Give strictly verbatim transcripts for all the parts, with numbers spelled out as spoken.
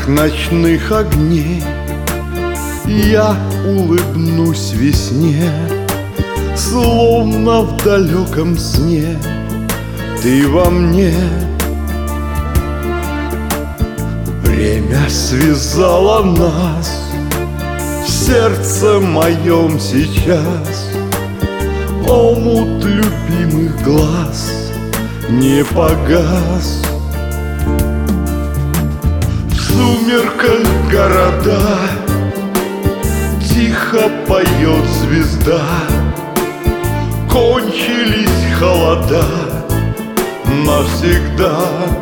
ночных огней я улыбнусь весне, словно в далеком сне ты во мне. Время связало нас в сердце моем сейчас, омут любимых глаз не погас. В сумерках города тихо поет звезда, кончились холода навсегда.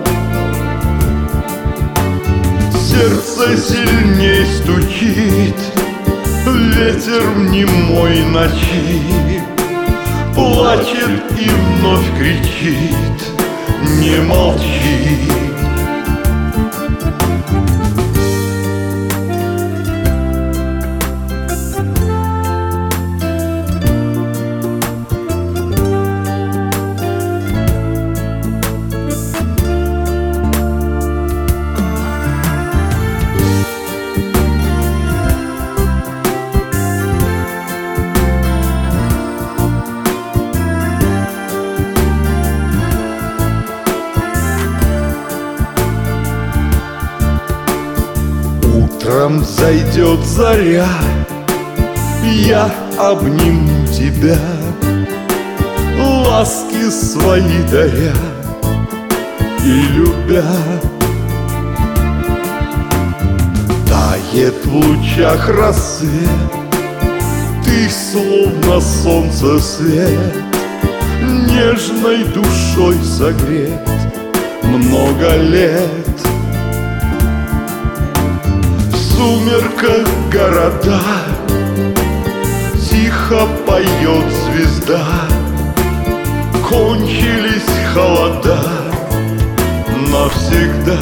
Сердце сильней стучит, ветер в немой ночи плачет и вновь кричит: не молчи. Утром зайдет заря, я обниму тебя, ласки свои даря и любя. Тает в лучах рассвет, ты словно солнце свет, нежной душой согрет много лет. В сумерках города тихо поет звезда, кончились холода навсегда.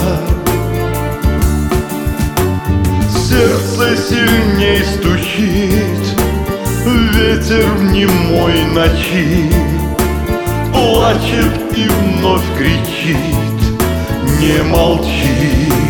Сердце сильней стучит, ветер в немой ночи плачет и вновь кричит: не молчи.